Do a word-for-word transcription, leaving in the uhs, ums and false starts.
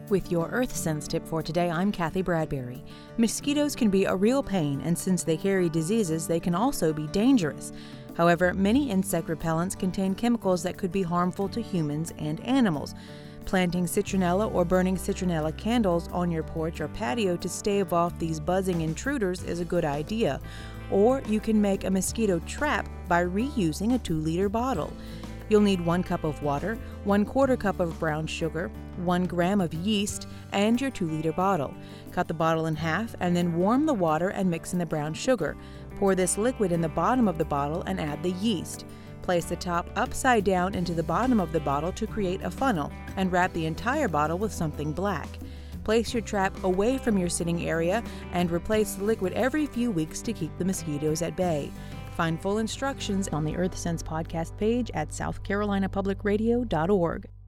With your Earth Sense tip for today, I'm Kathy Bradbury. Mosquitoes can be a real pain, and since they carry diseases, they can also be dangerous. However, many insect repellents contain chemicals that could be harmful to humans and animals. Planting citronella or burning citronella candles on your porch or patio to stave off these buzzing intruders is a good idea. Or you can make a mosquito trap by reusing a two-liter bottle. You'll need one cup of water, one quarter cup of brown sugar, one gram of yeast, and your two-liter bottle. Cut the bottle in half and then warm the water and mix in the brown sugar. Pour this liquid in the bottom of the bottle and add the yeast. Place the top upside down into the bottom of the bottle to create a funnel and wrap the entire bottle with something black. Place your trap away from your sitting area and replace the liquid every few weeks to keep the mosquitoes at bay. Find full instructions on the Earth Sense podcast page at south carolina public radio dot org.